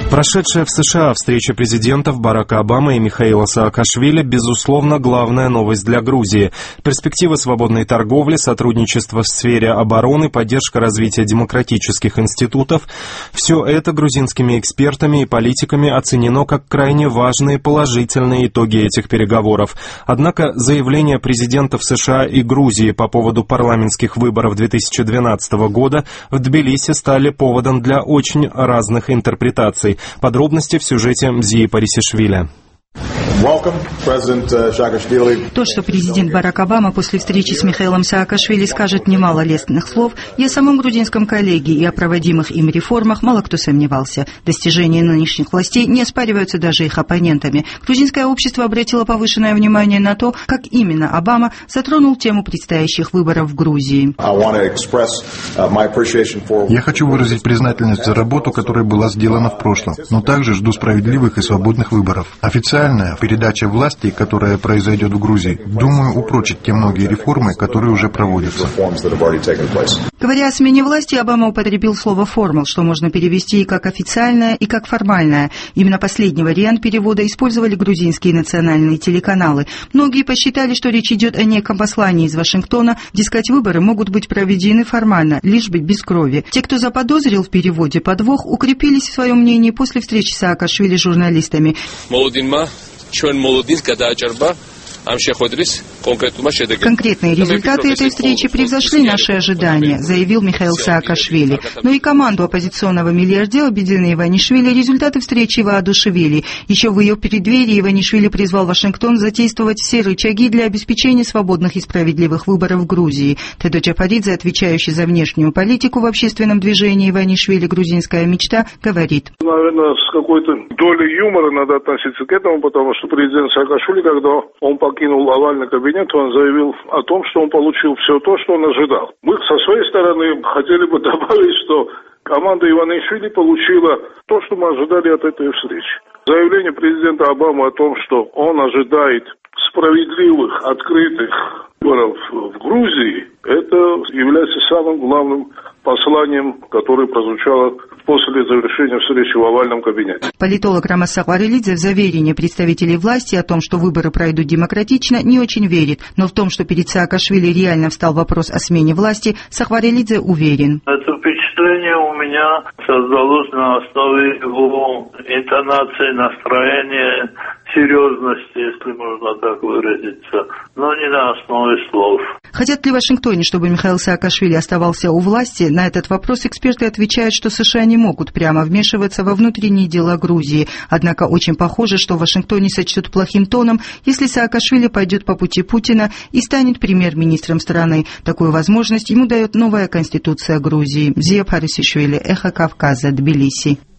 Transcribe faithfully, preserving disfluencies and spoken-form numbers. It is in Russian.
Прошедшая в США встреча президентов Барака Обамы и Михаила Саакашвили, безусловно, главная новость для Грузии. Перспективы свободной торговли, сотрудничество в сфере обороны, поддержка развития демократических институтов – все это грузинскими экспертами и политиками оценено как крайне важные положительные итоги этих переговоров. Однако заявления президентов США и Грузии по поводу парламентских выборов две тысячи двенадцатого года в Тбилиси стали поводом для очень разных интерпретаций. Подробности в сюжете Мзии Парисишвили. То, что президент Барак Обама после встречи с Михаилом Саакашвили скажет немало лестных слов, и о самом грузинском коллеге, и о проводимых им реформах мало кто сомневался. Достижения нынешних властей не оспариваются даже их оппонентами. Грузинское общество обратило повышенное внимание на то, как именно Обама затронул тему предстоящих выборов в Грузии. Я хочу выразить признательность за работу, которая была сделана в прошлом, но также жду справедливых и свободных выборов. Официальная передача власти, которая произойдет в Грузии, думаю, упрочит те многие реформы, которые уже проводятся. Говоря о смене власти, Обама употребил слово «формал», что можно перевести и как официальное, и как формальное. Именно последний вариант перевода использовали грузинские национальные телеканалы. Многие посчитали, что речь идет о неком послании из Вашингтона, дескать, выборы могут быть проведены формально, лишь бы без крови. Те, кто заподозрил в переводе подвох, укрепились в своем мнении после встречи с Саакашвили с журналистами. Конкретные результаты этой встречи превзошли наши ожидания, заявил Михаил Саакашвили. Но и команду оппозиционного миллиардера Бедзина Иванишвили результаты встречи воодушевили. Еще в ее преддверии Иванишвили призвал Вашингтон задействовать все рычаги для обеспечения свободных и справедливых выборов в Грузии. Тедо Чапаридзе, отвечающий за внешнюю политику в общественном движении Иванишвили «Грузинская мечта», говорит. Наверное, с какой-то долей юмора надо относиться к этому, потому что президент Саакашвили, когда он покинул овальный кабинет, он заявил о том, что он получил все то, что он ожидал. Мы со своей стороны хотели бы добавить, что команда Иванишвили получила то, что мы ожидали от этой встречи. Заявление президента Обамы о том, что он ожидает справедливых, открытых выборов в Грузии, это является самым главным посланием, которое прозвучало после завершения встречи в овальном кабинете. Политолог Рамаз Сахварелидзе в заверение представителей власти о том, что выборы пройдут демократично, не очень верит. Но в том, что перед Саакашвили реально встал вопрос о смене власти, Сахварелидзе уверен. Это впечатление у меня создалось на основе его интонации, настроения, серьезности, если можно так выразиться, но не на основе слов. Хотят ли в Вашингтоне, чтобы Михаил Саакашвили оставался у власти? На этот вопрос эксперты отвечают, что США не могут прямо вмешиваться во внутренние дела Грузии. Однако очень похоже, что в Вашингтоне сочтут плохим тоном, если Саакашвили пойдет по пути Путина и станет премьер-министром страны. Такую возможность ему дает новая конституция Грузии. Мзия Парисишвили, Эхо Кавказа, Тбилиси.